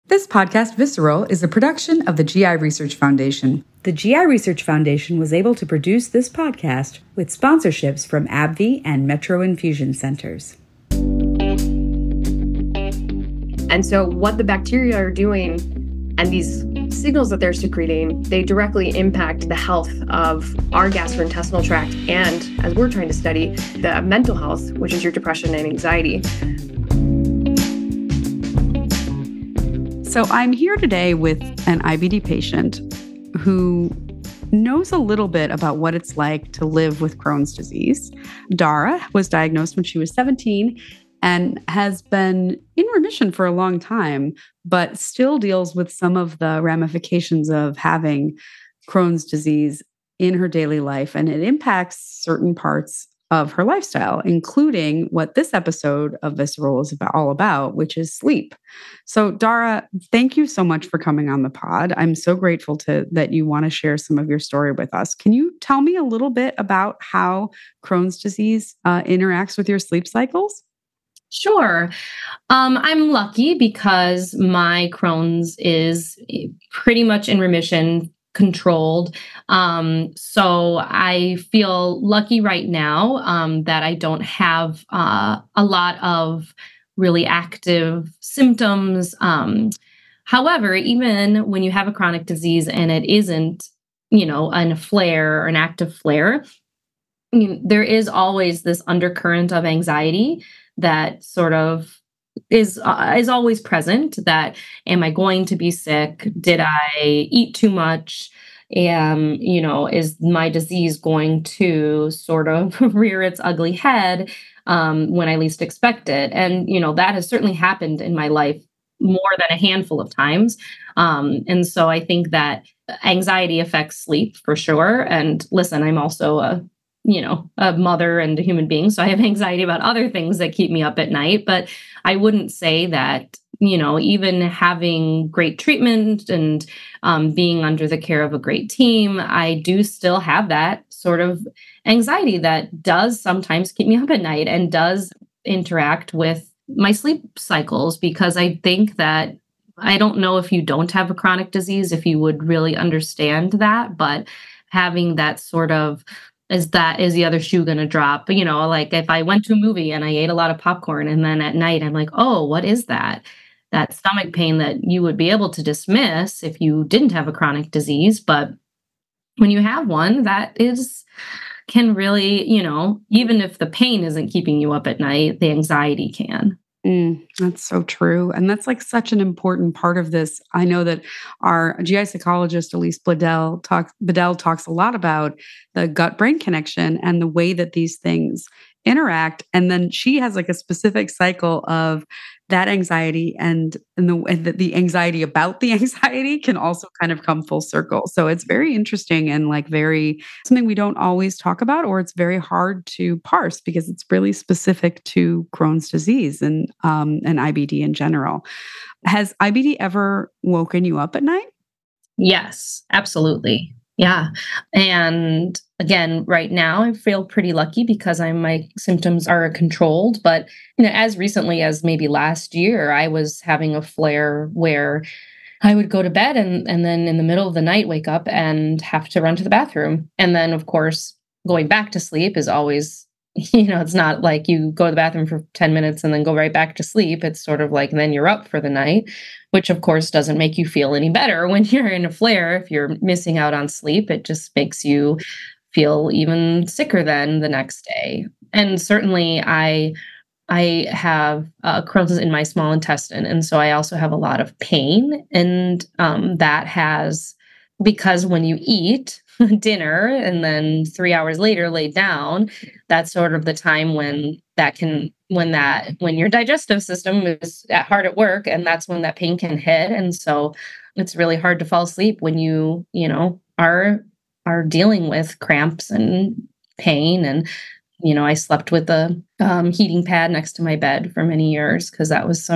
This podcast, Visceral, is a production of the GI Research Foundation. The GI Research Foundation was able to produce this podcast with sponsorships from AbbVie and Metro Infusion Centers. And so what the bacteria are doing and these signals that they're secreting, they directly impact the health of our gastrointestinal tract and, as we're trying to study, the mental health, which is your depression and anxiety. So I'm here today with an IBD patient who knows a little bit about what it's like to live with Crohn's disease. Dara was diagnosed when she was 17 and has been in remission for a long time, but still deals with some of the ramifications of having Crohn's disease in her daily life. And it impacts certain parts of her lifestyle, including what this episode of Visceral is all about, which is sleep. So Dara, thank you so much for coming on the pod. I'm so grateful that you want to share some of your story with us. Can you tell me a little bit about how Crohn's disease interacts with your sleep cycles? Sure. I'm lucky because my Crohn's is pretty much in remission, controlled. So I feel lucky right now that I don't have a lot of really active symptoms. However, even when you have a chronic disease and it isn't, in a flare or an active flare, there is always this undercurrent of anxiety that sort of is always present. That, am I going to be sick? Did I eat too much? Is my disease going to sort of rear its ugly head when I least expect it? And, that has certainly happened in my life more than a handful of times. And so I think that anxiety affects sleep for sure. And listen, I'm also a mother and a human being. So I have anxiety about other things that keep me up at night. But I wouldn't say that, even having great treatment and being under the care of a great team, I do still have that sort of anxiety that does sometimes keep me up at night and does interact with my sleep cycles, because I think that, I don't know if you don't have a chronic disease, if you would really understand that, but having that sort of, is the other shoe going to drop? Like if I went to a movie and I ate a lot of popcorn and then at night I'm like, oh, what is that? That stomach pain that you would be able to dismiss if you didn't have a chronic disease. But when you have one, can really, even if the pain isn't keeping you up at night, the anxiety can. That's so true. And that's like such an important part of this. I know that our GI psychologist, Elise Bedell talks a lot about the gut-brain connection and the way that these things interact. And then she has like a specific cycle of that anxiety and the anxiety about the anxiety can also kind of come full circle. So it's very interesting and like very something we don't always talk about, or it's very hard to parse because it's really specific to Crohn's disease and IBD in general. Has IBD ever woken you up at night? Yes, absolutely. Yeah. And again, right now I feel pretty lucky because my symptoms are controlled. But as recently as maybe last year, I was having a flare where I would go to bed and then in the middle of the night wake up and have to run to the bathroom. And then, of course, going back to sleep is always, it's not like you go to the bathroom for 10 minutes and then go right back to sleep. It's sort of like, then you're up for the night, which of course doesn't make you feel any better when you're in a flare. If you're missing out on sleep, it just makes you feel even sicker than the next day. And certainly I have Crohn's in my small intestine. And so I also have a lot of pain. And that has, because when you eat dinner and then 3 hours later lay down, that's sort of the time when your digestive system is hard at work, and that's when that pain can hit. And so it's really hard to fall asleep when you are dealing with cramps and pain. And I slept with a heating pad next to my bed for many years because that was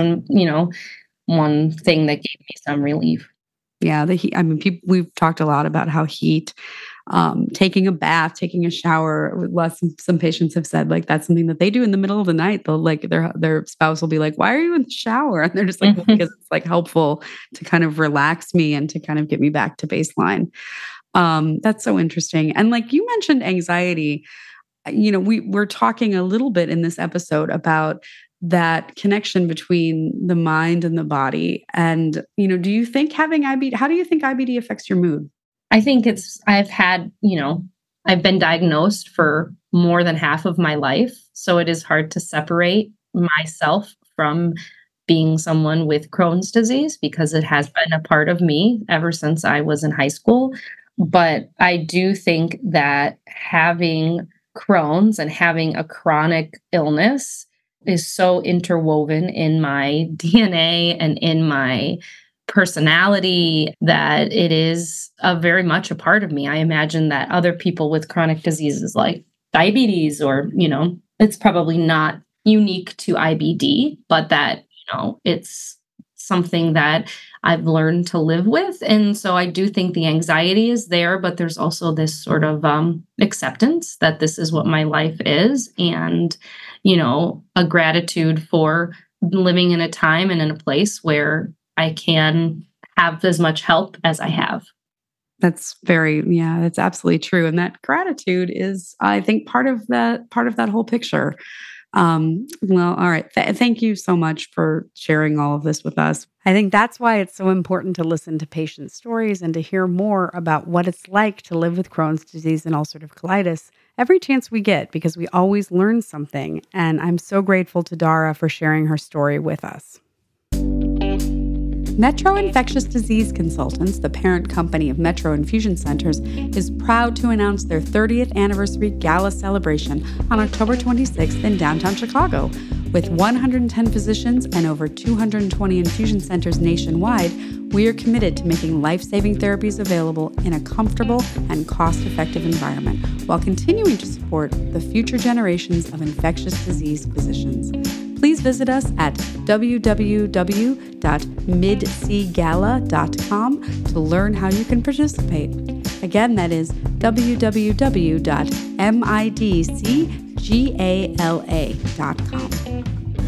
one thing that gave me some relief. Yeah, the heat. I mean, we've talked a lot about how heat taking a bath, taking a shower. Some patients have said like that's something that they do in the middle of the night. They'll like their spouse will be like, "Why are you in the shower?" And they're just like, well, because it's like helpful to kind of relax me and to kind of get me back to baseline. That's so interesting. And like you mentioned anxiety, we're talking a little bit in this episode about that connection between the mind and the body. And, do you think having IBD, how do you think IBD affects your mood? I think I've been diagnosed for more than half of my life. So it is hard to separate myself from being someone with Crohn's disease because it has been a part of me ever since I was in high school. But I do think that having Crohn's and having a chronic illness is so interwoven in my DNA and in my personality that it is very much a part of me. I imagine that other people with chronic diseases like diabetes or, it's probably not unique to IBD, but that, it's something that I've learned to live with. And so I do think the anxiety is there, but there's also this sort of acceptance that this is what my life is. And, a gratitude for living in a time and in a place where I can have as much help as I have. That's absolutely true. And that gratitude is, I think, part of that whole picture. Well, all right. Thank you so much for sharing all of this with us. I think that's why it's so important to listen to patient stories and to hear more about what it's like to live with Crohn's disease and ulcerative colitis every chance we get, because we always learn something. And I'm so grateful to Dara for sharing her story with us. Metro Infectious Disease Consultants, the parent company of Metro Infusion Centers, is proud to announce their 30th anniversary gala celebration on October 26th in downtown Chicago. With 110 physicians and over 220 infusion centers nationwide, we are committed to making life-saving therapies available in a comfortable and cost-effective environment while continuing to support the future generations of infectious disease physicians. Please visit us at www.midcgala.com to learn how you can participate. Again, that is www.midcgala.com.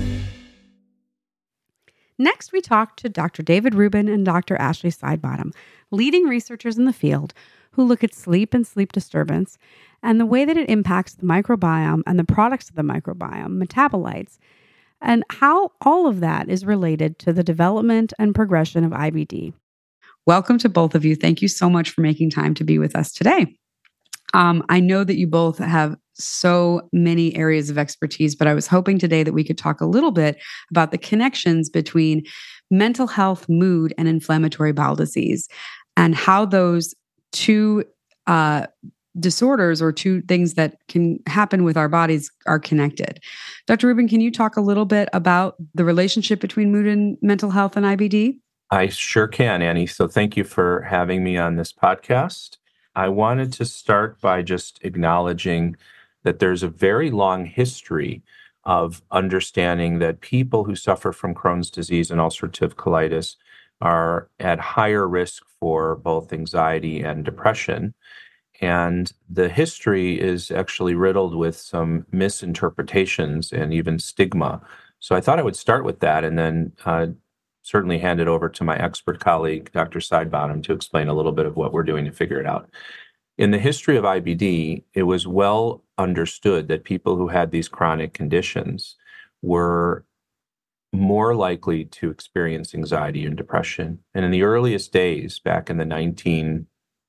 Next, we talked to Dr. David Rubin and Dr. Ashley Sidebottom, leading researchers in the field who look at sleep and sleep disturbance and the way that it impacts the microbiome and the products of the microbiome, metabolites, and how all of that is related to the development and progression of IBD. Welcome to both of you. Thank you so much for making time to be with us today. I know that you both have so many areas of expertise, but I was hoping today that we could talk a little bit about the connections between mental health, mood, and inflammatory bowel disease, and how those two disorders or two things that can happen with our bodies are connected. Dr. Rubin, can you talk a little bit about the relationship between mood and mental health and IBD? I sure can, Annie. So thank you for having me on this podcast. I wanted to start by just acknowledging that there's a very long history of understanding that people who suffer from Crohn's disease and ulcerative colitis are at higher risk for both anxiety and depression. And the history is actually riddled with some misinterpretations and even stigma. So I thought I would start with that and then certainly hand it over to my expert colleague, Dr. Sidebottom, to explain a little bit of what we're doing to figure it out. In the history of IBD, it was well understood that people who had these chronic conditions were more likely to experience anxiety and depression. And in the earliest days, back in the 1950s,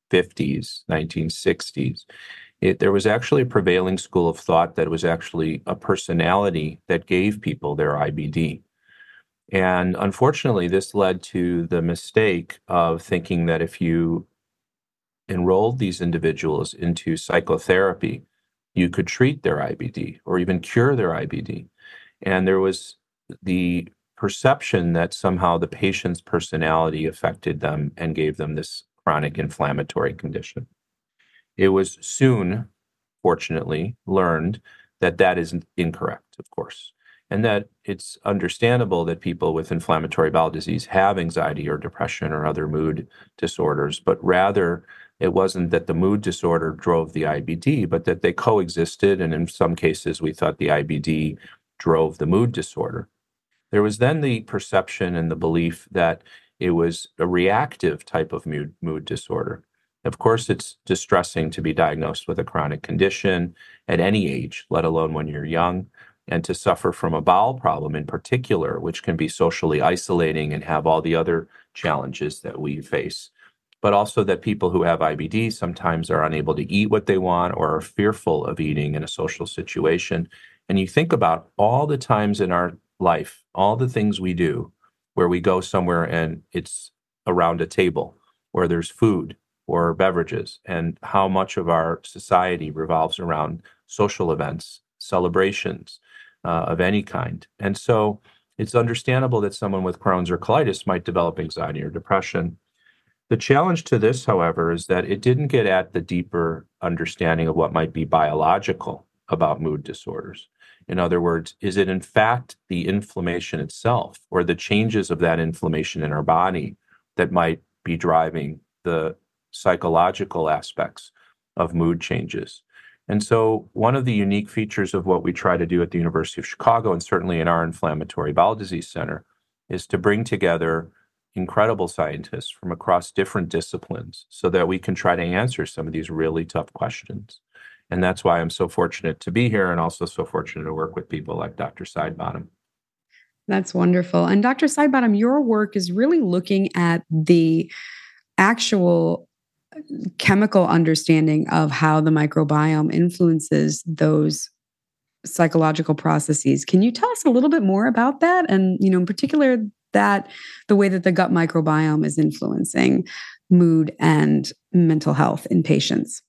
1960s, there was actually a prevailing school of thought that it was actually a personality that gave people their IBD. And unfortunately, this led to the mistake of thinking that if you enrolled these individuals into psychotherapy, you could treat their IBD or even cure their IBD. And there was the perception that somehow the patient's personality affected them and gave them this chronic inflammatory condition. It was soon, fortunately, learned that that is incorrect, of course, and that it's understandable that people with inflammatory bowel disease have anxiety or depression or other mood disorders, but rather It wasn't that the mood disorder drove the IBD, but that they coexisted. And in some cases, we thought the IBD drove the mood disorder. There was then the perception and the belief that it was a reactive type of mood disorder. Of course, it's distressing to be diagnosed with a chronic condition at any age, let alone when you're young, and to suffer from a bowel problem in particular, which can be socially isolating and have all the other challenges that we face. But also that people who have IBD sometimes are unable to eat what they want or are fearful of eating in a social situation. And you think about all the times in our life, all the things we do where we go somewhere and it's around a table or there's food or beverages, and how much of our society revolves around social events, celebrations of any kind. And so it's understandable that someone with Crohn's or colitis might develop anxiety or depression. The challenge to this, however, is that it didn't get at the deeper understanding of what might be biological about mood disorders. In other words, is it in fact the inflammation itself or the changes of that inflammation in our body that might be driving the psychological aspects of mood changes? And so one of the unique features of what we try to do at the University of Chicago, and certainly in our Inflammatory Bowel Disease Center, is to bring together incredible scientists from across different disciplines so that we can try to answer some of these really tough questions. And that's why I'm so fortunate to be here and also so fortunate to work with people like Dr. Sidebottom. That's wonderful. And Dr. Sidebottom, your work is really looking at the actual chemical understanding of how the microbiome influences those psychological processes. Can you tell us a little bit more about that? And, in particular, that the way that the gut microbiome is influencing mood and mental health in patients.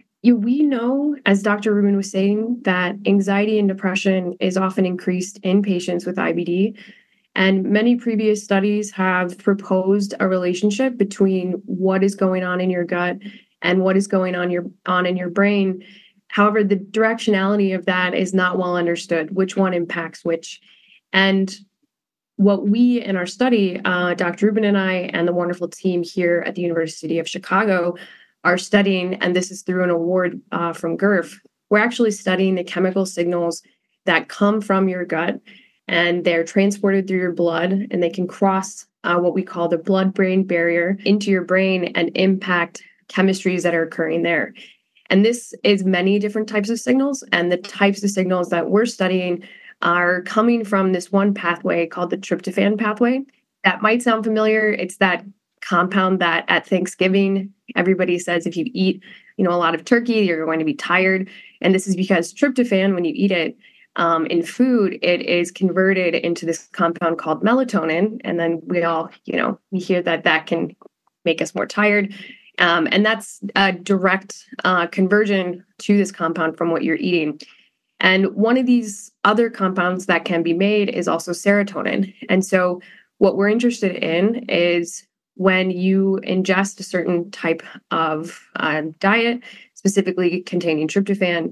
We know, as Dr. Rubin was saying, that anxiety and depression is often increased in patients with IBD. And many previous studies have proposed a relationship between what is going on in your gut and what is going on in your brain. However, the directionality of that is not well understood, which one impacts which. And what we in our study, Dr. Rubin and I, and the wonderful team here at the University of Chicago are studying, and this is through an award from GERF, we're actually studying the chemical signals that come from your gut, and they're transported through your blood, and they can cross what we call the blood-brain barrier into your brain and impact chemistries that are occurring there. And this is many different types of signals, and the types of signals that we're studying are coming from this one pathway called the tryptophan pathway. That might sound familiar. It's that compound that at Thanksgiving, everybody says if you eat, a lot of turkey, you're going to be tired. And this is because tryptophan, when you eat it in food, it is converted into this compound called melatonin. And then we all, we hear that can make us more tired. And that's a direct conversion to this compound from what you're eating. And one of these other compounds that can be made is also serotonin. And so what we're interested in is when you ingest a certain type of diet, specifically containing tryptophan,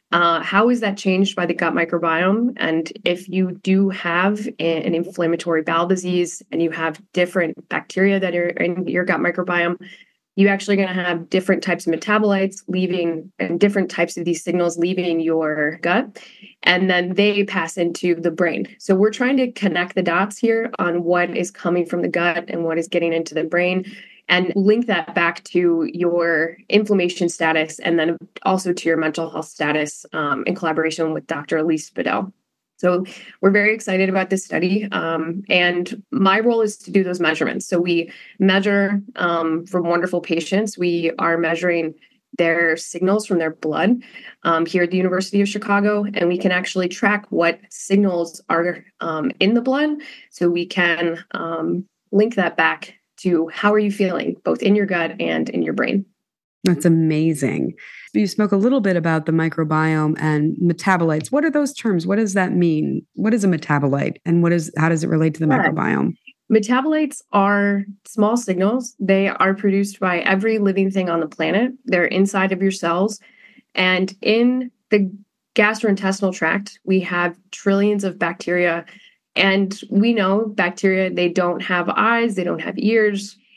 how is that changed by the gut microbiome? And if you do have an inflammatory bowel disease and you have different bacteria that are in your gut microbiome, you're actually going to have different types of metabolites leaving and different types of these signals leaving your gut, and then they pass into the brain. So we're trying to connect the dots here on what is coming from the gut and what is getting into the brain and link that back to your inflammation status and then also to your mental health status in collaboration with Dr. Elise Bedell. So we're very excited about this study. And my role is to do those measurements. So we measure from wonderful patients. We are measuring their signals from their blood here at the University of Chicago. And we can actually track what signals are in the blood. So we can link that back to how are you feeling, both in your gut and in your brain. That's amazing. You spoke a little bit about the microbiome and metabolites. What are those terms? What does that mean? What is a metabolite and how does it relate to the microbiome? Metabolites are small signals. They are produced by every living thing on the planet. They're inside of your cells. And in the gastrointestinal tract, we have trillions of bacteria. And we know bacteria, they don't have eyes, they don't have ears.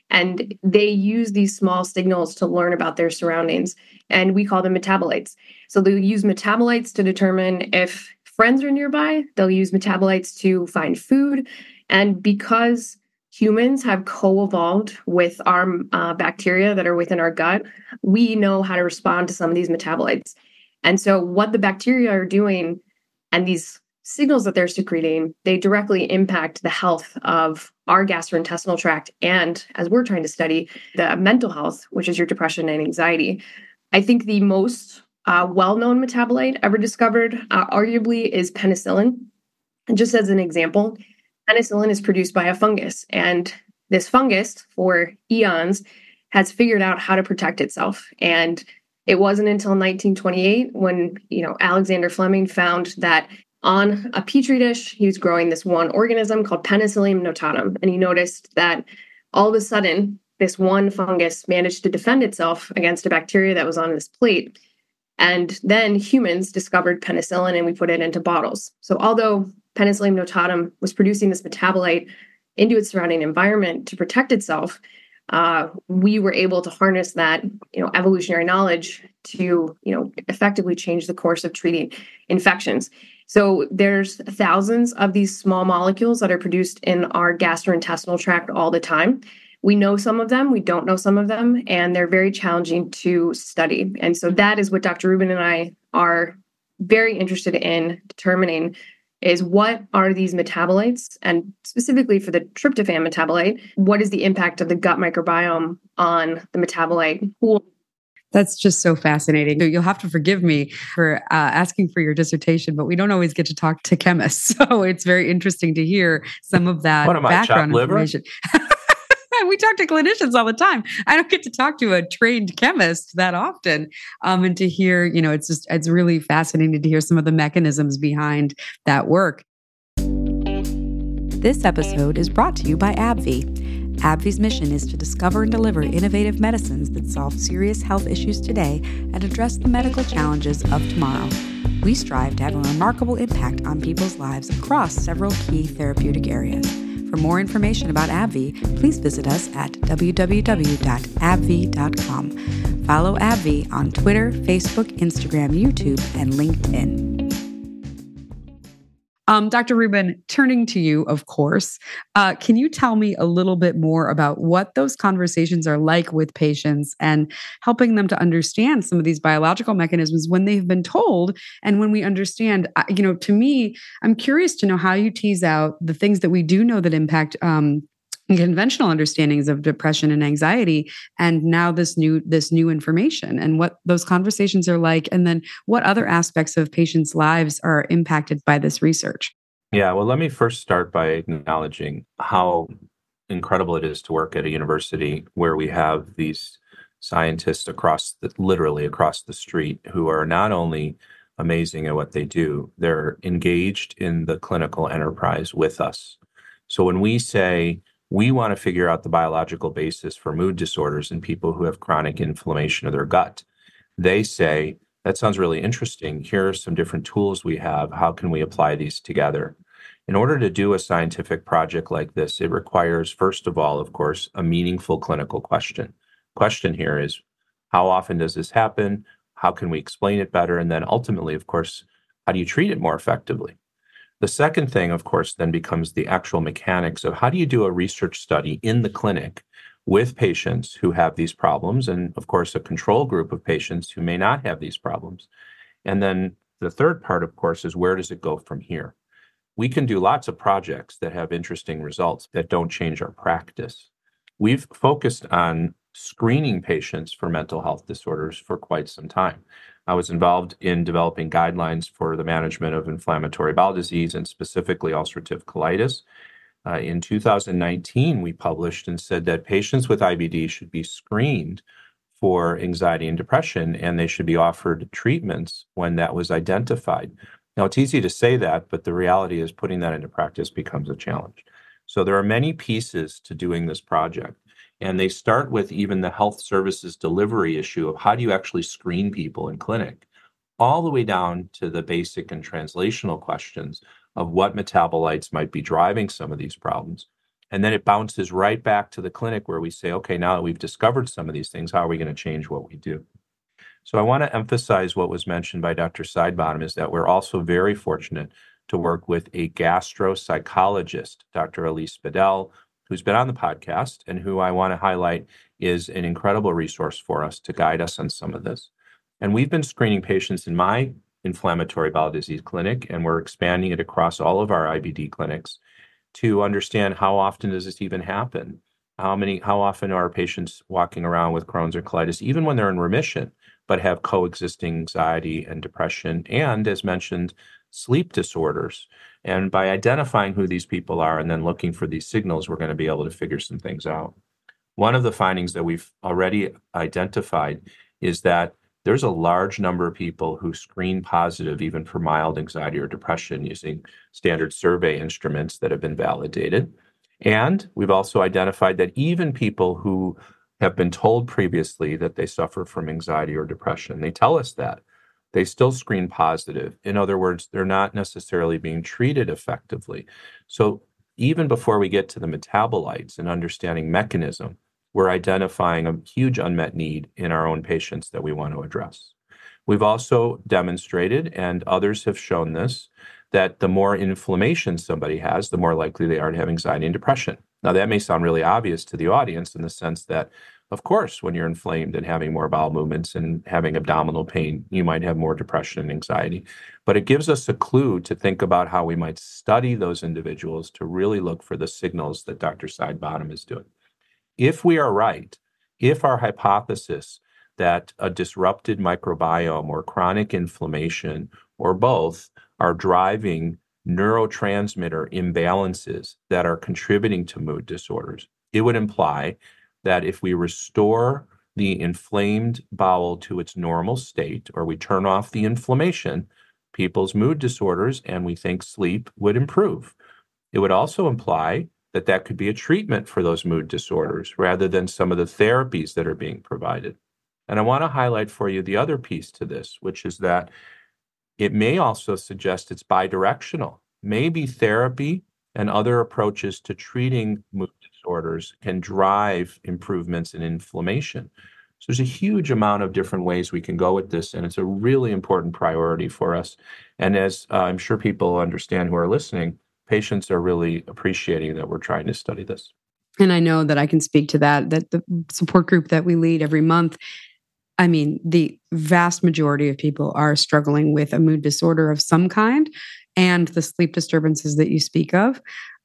And they use these small signals to learn about their surroundings. And we call them metabolites. So they'll use metabolites to determine if friends are nearby. They'll use metabolites to find food. And because humans have co-evolved with our bacteria that are within our gut, we know how to respond to some of these metabolites. And so what the bacteria are doing and these signals that they're secreting, they directly impact the health of our gastrointestinal tract and, as we're trying to study, the mental health, which is your depression and anxiety. I think the most well-known metabolite ever discovered, arguably, is penicillin. And just as an example, penicillin is produced by a fungus, and this fungus, for eons, has figured out how to protect itself. And it wasn't until 1928 when, Alexander Fleming found that on a petri dish, he was growing this one organism called Penicillium notatum, and he noticed that all of a sudden, this one fungus managed to defend itself against a bacteria that was on this plate. And then humans discovered penicillin, and we put it into bottles. So although Penicillium notatum was producing this metabolite into its surrounding environment to protect itself, we were able to harness that, evolutionary knowledge to, effectively change the course of treating infections. So there's thousands of these small molecules that are produced in our gastrointestinal tract all the time. We know some of them, we don't know some of them, and they're very challenging to study. And so that is what Dr. Rubin and I are very interested in determining, is what are these metabolites, and specifically for the tryptophan metabolite, what is the impact of the gut microbiome on the metabolite pool? That's just so fascinating. You'll have to forgive me for asking for your dissertation, but we don't always get to talk to chemists. So it's very interesting to hear some of that background information. We talk to clinicians all the time. I don't get to talk to a trained chemist that often. And to hear, it's really fascinating to hear some of the mechanisms behind that work. This episode is brought to you by AbbVie. AbbVie's mission is to discover and deliver innovative medicines that solve serious health issues today and address the medical challenges of tomorrow. We strive to have a remarkable impact on people's lives across several key therapeutic areas. For more information about AbbVie, please visit us at www.abbvie.com. Follow AbbVie on Twitter, Facebook, Instagram, YouTube, and LinkedIn. Dr. Rubin, turning to you, of course, can you tell me a little bit more about what those conversations are like with patients and helping them to understand some of these biological mechanisms when they've been told and when we understand, to me, I'm curious to know how you tease out the things that we do know that impact conventional understandings of depression and anxiety, and now this new information, and what those conversations are like, and then what other aspects of patients' lives are impacted by this research. Yeah, well, let me first start by acknowledging how incredible it is to work at a university where we have these scientists literally across the street who are not only amazing at what they do, they're engaged in the clinical enterprise with us. So when we say, we want to figure out the biological basis for mood disorders in people who have chronic inflammation of their gut, they say, that sounds really interesting. Here are some different tools we have. How can we apply these together? In order to do a scientific project like this, it requires, first of all, of course, a meaningful clinical question. Question here is, how often does this happen? How can we explain it better? And then ultimately, of course, how do you treat it more effectively? The second thing, of course, then becomes the actual mechanics of how do you do a research study in the clinic with patients who have these problems, and of course, a control group of patients who may not have these problems. And then the third part, of course, is where does it go from here? We can do lots of projects that have interesting results that don't change our practice. We've focused on screening patients for mental health disorders for quite some time. I was involved in developing guidelines for the management of inflammatory bowel disease and specifically ulcerative colitis. In 2019, we published and said that patients with IBD should be screened for anxiety and depression, and they should be offered treatments when that was identified. Now, it's easy to say that, but the reality is putting that into practice becomes a challenge. So there are many pieces to doing this project. And they start with even the health services delivery issue of how do you actually screen people in clinic, all the way down to the basic and translational questions of what metabolites might be driving some of these problems. And then it bounces right back to the clinic where we say, okay, now that we've discovered some of these things, how are we going to change what we do? So I want to emphasize what was mentioned by Dr. Sidebottom is that we're also very fortunate to work with a gastropsychologist, Dr. Elise Bedell, who's been on the podcast and who I want to highlight is an incredible resource for us to guide us on some of this. And we've been screening patients in my inflammatory bowel disease clinic, and we're expanding it across all of our IBD clinics to understand how often does this even happen? How often are patients walking around with Crohn's or colitis, even when they're in remission, but have coexisting anxiety and depression, and as mentioned, sleep disorders. And by identifying who these people are and then looking for these signals, we're going to be able to figure some things out. One of the findings that we've already identified is that there's a large number of people who screen positive even for mild anxiety or depression using standard survey instruments that have been validated. And we've also identified that even people who have been told previously that they suffer from anxiety or depression, they tell us that, they still screen positive. In other words, they're not necessarily being treated effectively. So even before we get to the metabolites and understanding mechanism, we're identifying a huge unmet need in our own patients that we want to address. We've also demonstrated, and others have shown this, that the more inflammation somebody has, the more likely they are to have anxiety and depression. Now, that may sound really obvious to the audience in the sense that, of course, when you're inflamed and having more bowel movements and having abdominal pain, you might have more depression and anxiety. But it gives us a clue to think about how we might study those individuals to really look for the signals that Dr. Sidebottom is doing. If we are right, if our hypothesis that a disrupted microbiome or chronic inflammation or both are driving neurotransmitter imbalances that are contributing to mood disorders, it would imply that if we restore the inflamed bowel to its normal state, or we turn off the inflammation, people's mood disorders and we think sleep would improve. It would also imply that that could be a treatment for those mood disorders rather than some of the therapies that are being provided. And I want to highlight for you the other piece to this, which is that it may also suggest it's bidirectional. Maybe therapy and other approaches to treating mood disorders can drive improvements in inflammation. So there's a huge amount of different ways we can go with this, and it's a really important priority for us. And as I'm sure people understand who are listening, patients are really appreciating that we're trying to study this. And I know that I can speak to that the support group that we lead every month, I mean, the vast majority of people are struggling with a mood disorder of some kind and the sleep disturbances that you speak of,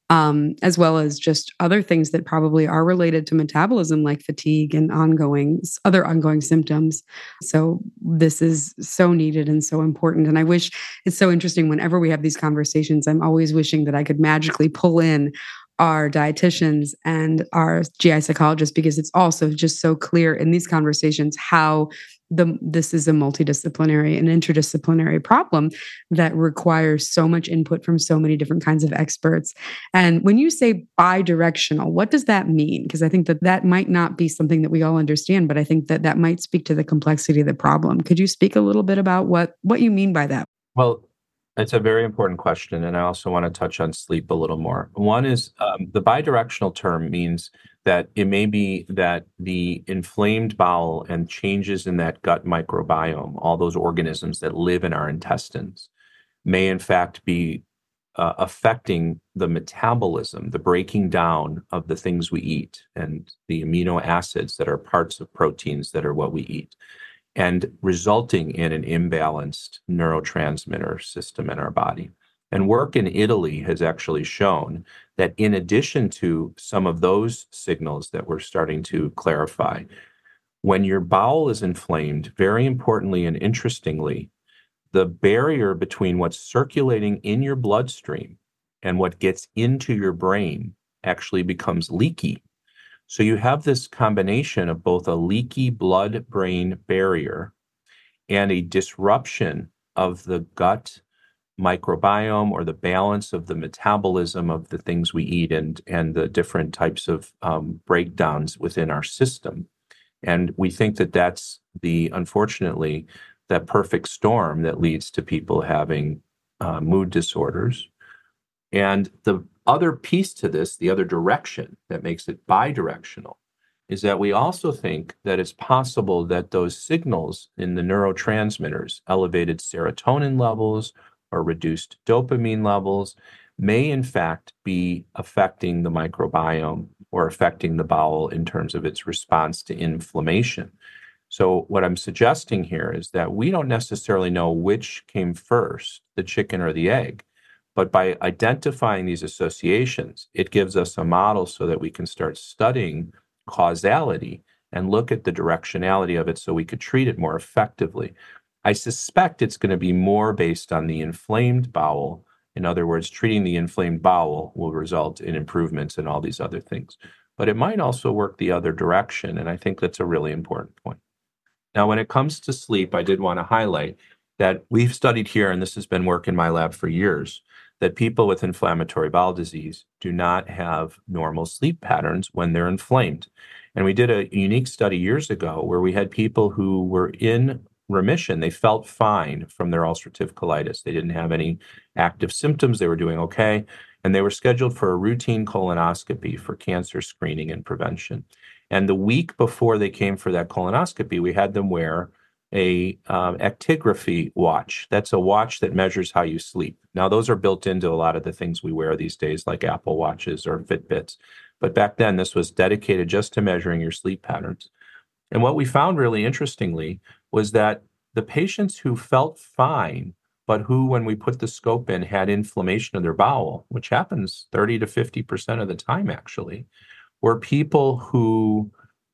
as well as just other things that probably are related to metabolism like fatigue and other ongoing symptoms. So this is so needed and so important. And I wish it's so interesting whenever we have these conversations, I'm always wishing that I could magically pull in our dietitians and our GI psychologists, because it's also just so clear in these conversations how this is a multidisciplinary and interdisciplinary problem that requires so much input from so many different kinds of experts. And when you say bidirectional, what does that mean? Because I think that might not be something that we all understand, but I think that might speak to the complexity of the problem. Could you speak a little bit about what you mean by that? Well, it's a very important question, and I also want to touch on sleep a little more. One is the bidirectional term means that it may be that the inflamed bowel and changes in that gut microbiome, all those organisms that live in our intestines, may in fact be affecting the metabolism, the breaking down of the things we eat and the amino acids that are parts of proteins that are what we eat, and resulting in an imbalanced neurotransmitter system in our body. And work in Italy has actually shown that in addition to some of those signals that we're starting to clarify, when your bowel is inflamed, very importantly and interestingly, the barrier between what's circulating in your bloodstream and what gets into your brain actually becomes leaky. So you have this combination of both a leaky blood-brain barrier and a disruption of the gut microbiome or the balance of the metabolism of the things we eat and the different types of breakdowns within our system. And we think that that's unfortunately, that perfect storm that leads to people having mood disorders. And the other piece to this, the other direction that makes it bidirectional, is that we also think that it's possible that those signals in the neurotransmitters, elevated serotonin levels or reduced dopamine levels, may in fact be affecting the microbiome or affecting the bowel in terms of its response to inflammation. So what I'm suggesting here is that we don't necessarily know which came first, the chicken or the egg, but by identifying these associations, it gives us a model so that we can start studying causality and look at the directionality of it so we could treat it more effectively. I suspect it's going to be more based on the inflamed bowel. In other words, treating the inflamed bowel will result in improvements in all these other things. But it might also work the other direction, and I think that's a really important point. Now, when it comes to sleep, I did want to highlight that we've studied here, and this has been work in my lab for years, that people with inflammatory bowel disease do not have normal sleep patterns when they're inflamed. And we did a unique study years ago where we had people who were in remission. They felt fine from their ulcerative colitis. They didn't have any active symptoms. They were doing okay. And they were scheduled for a routine colonoscopy for cancer screening and prevention. And the week before they came for that colonoscopy, we had them wear a actigraphy watch. That's a watch that measures how you sleep. Now, those are built into a lot of the things we wear these days, like Apple Watches or Fitbits. But back then, this was dedicated just to measuring your sleep patterns. And what we found really interestingly was that the patients who felt fine, but who, when we put the scope in, had inflammation of their bowel, which happens 30 to 50% of the time, actually, were people who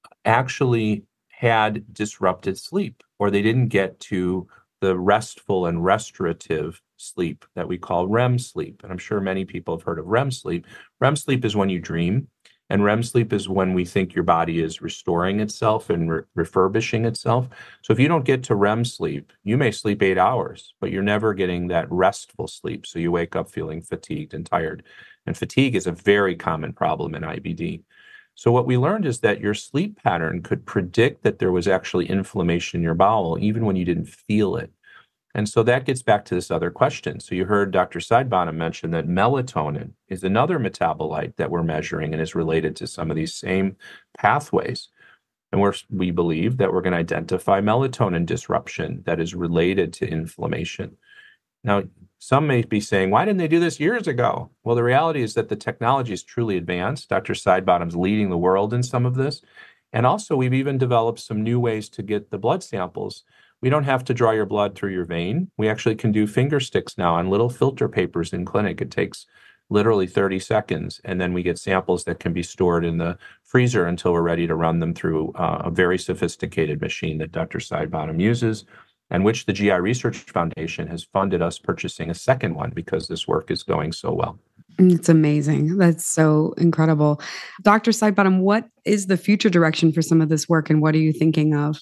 actually had disrupted sleep, or they didn't get to the restful and restorative sleep that we call REM sleep. And I'm sure many people have heard of REM sleep. REM sleep is when you dream, and REM sleep is when we think your body is restoring itself and refurbishing itself. So if you don't get to REM sleep, you may sleep 8 hours, but you're never getting that restful sleep. So you wake up feeling fatigued and tired. And fatigue is a very common problem in IBD. So what we learned is that your sleep pattern could predict that there was actually inflammation in your bowel, even when you didn't feel it. And so that gets back to this other question. So you heard Dr. Sidebottom mention that melatonin is another metabolite that we're measuring and is related to some of these same pathways. And we believe that we're going to identify melatonin disruption that is related to inflammation. Now, some may be saying, why didn't they do this years ago? Well, the reality is that the technology is truly advanced. Dr. Sidebottom's leading the world in some of this. And also, we've even developed some new ways to get the blood samples. We don't have to draw your blood through your vein. We actually can do finger sticks now on little filter papers in clinic. It takes literally 30 seconds, and then we get samples that can be stored in the freezer until we're ready to run them through a very sophisticated machine that Dr. Sidebottom uses, and which the GI Research Foundation has funded us purchasing a second one because this work is going so well. It's amazing. That's so incredible. Dr. Sidebottom, what is the future direction for some of this work, and what are you thinking of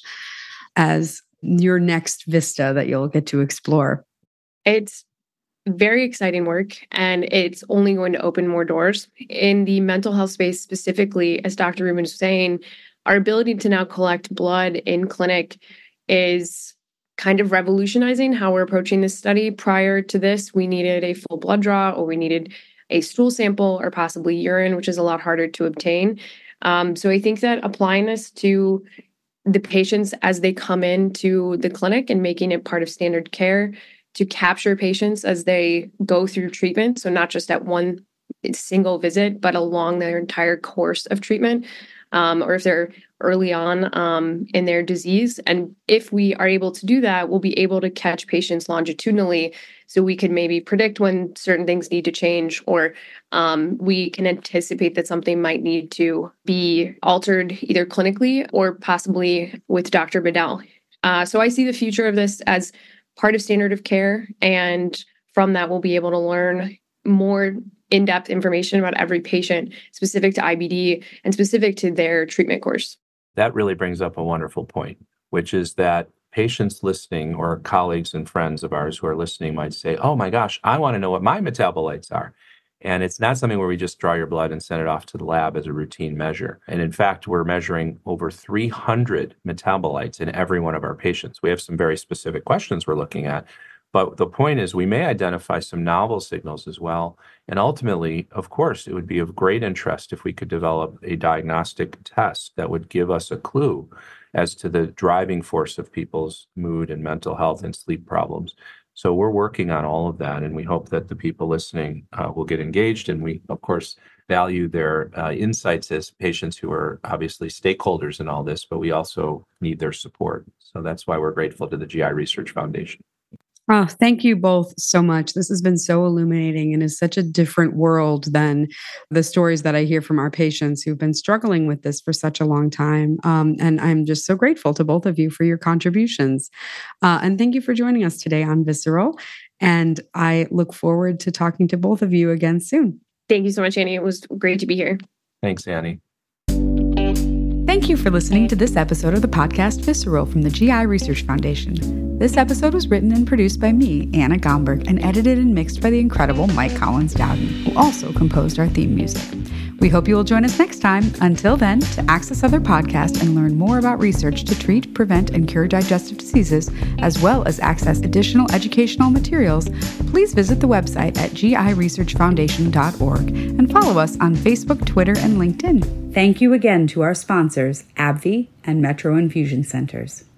as your next vista that you'll get to explore? It's very exciting work, and it's only going to open more doors. In the mental health space specifically, as Dr. Rubin was saying, our ability to now collect blood in clinic is kind of revolutionizing how we're approaching this study. Prior to this, we needed a full blood draw, or we needed a stool sample, or possibly urine, which is a lot harder to obtain. So I think that applying this to the patients as they come into the clinic and making it part of standard care to capture patients as they go through treatment. So not just at one single visit, but along their entire course of treatment, or if they're early on in their disease. And if we are able to do that, we'll be able to catch patients longitudinally, so we can maybe predict when certain things need to change, or we can anticipate that something might need to be altered either clinically or possibly with Dr. Bedell. So I see the future of this as part of standard of care. And from that, we'll be able to learn more in-depth information about every patient specific to IBD and specific to their treatment course. That really brings up a wonderful point, which is that patients listening, or colleagues and friends of ours who are listening, might say, oh my gosh, I want to know what my metabolites are. And it's not something where we just draw your blood and send it off to the lab as a routine measure. And in fact, we're measuring over 300 metabolites in every one of our patients. We have some very specific questions we're looking at, But the point is, we may identify some novel signals as well. And ultimately, of course, it would be of great interest if we could develop a diagnostic test that would give us a clue as to the driving force of people's mood and mental health and sleep problems. So we're working on all of that, and we hope that the people listening will get engaged. And we, of course, value their insights as patients who are obviously stakeholders in all this, but we also need their support. So that's why we're grateful to the GI Research Foundation. Oh, thank you both so much. This has been so illuminating and is such a different world than the stories that I hear from our patients who've been struggling with this for such a long time. And I'm just so grateful to both of you for your contributions. And thank you for joining us today on Visceral. And I look forward to talking to both of you again soon. Thank you so much, Annie. It was great to be here. Thanks, Annie. Thank you for listening to this episode of the podcast Visceral from the GI Research Foundation. This episode was written and produced by me, Anna Gomberg, and edited and mixed by the incredible Mike Collins Dowden, who also composed our theme music. We hope you will join us next time. Until then, to access other podcasts and learn more about research to treat, prevent, and cure digestive diseases, as well as access additional educational materials, please visit the website at giresearchfoundation.org and follow us on Facebook, Twitter, and LinkedIn. Thank you again to our sponsors, AbbVie and Metro Infusion Centers.